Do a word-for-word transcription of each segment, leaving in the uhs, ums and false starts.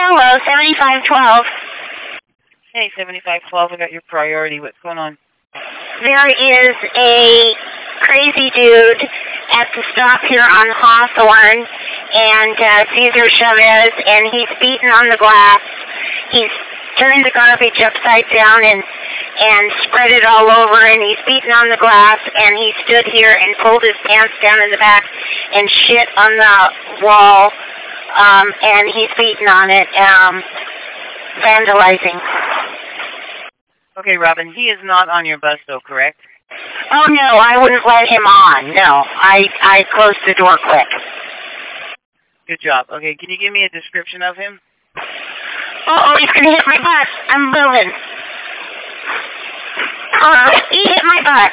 hello, seventy-five twelve. Hey, seventy-five twelve, I got your priority. What's going on? There is a crazy dude at the stop here on Hawthorne, and uh, Cesar Chavez, and he's beating on the glass. He's turned the garbage upside down and and spread it all over, and he's beating on the glass, and he stood here and pulled his pants down in the back and shit on the wall, um, and he's beating on it, um, vandalizing. Okay, Robin, he is not on your bus, though, correct? Oh, no, I wouldn't let him on. No, I, I closed the door quick. Good job. Okay, can you give me a description of him? Uh-oh, he's going to hit my butt. I'm moving. Uh, he hit my butt.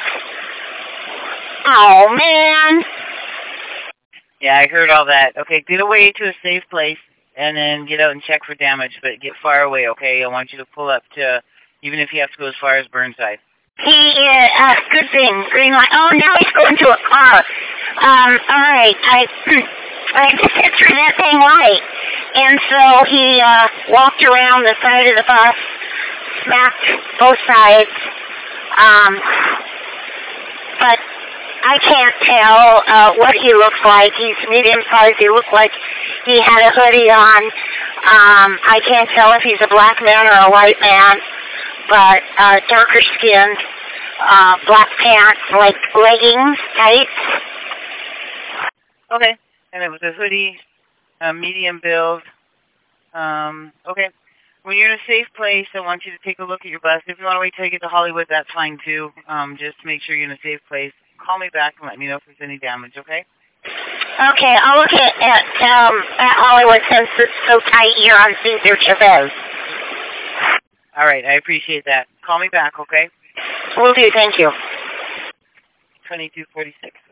Oh, man. Yeah, I heard all that. Okay, get away to a safe place, and then get out and check for damage, but get far away, okay? I want you to pull up to, even if you have to go as far as Burnside. He is, uh, good thing, green light. Oh, now he's going to a car. Um, all right, I, I just hit through that thing right. And so he, uh, walked around the side of the bus, smacked both sides. Um, but I can't tell uh, what he looks like. He's medium-sized. He looks like he had a hoodie on. Um, I can't tell if he's a black man or a white man, but uh, darker skinned, uh, black pants, like leggings, tights. Okay, and it was a hoodie, a medium build. Um, okay. When you're in a safe place, I want you to take a look at your bus. If you want to wait till you get to Hollywood, that's fine too. Um, just to make sure you're in a safe place. Call me back and let me know if there's any damage, okay? Okay, I'll look at, at, um, at Hollywood since it's so tight here on Cesar Chavez. All right, I appreciate that. Call me back, okay? Will do, thank you. twenty-two forty-six.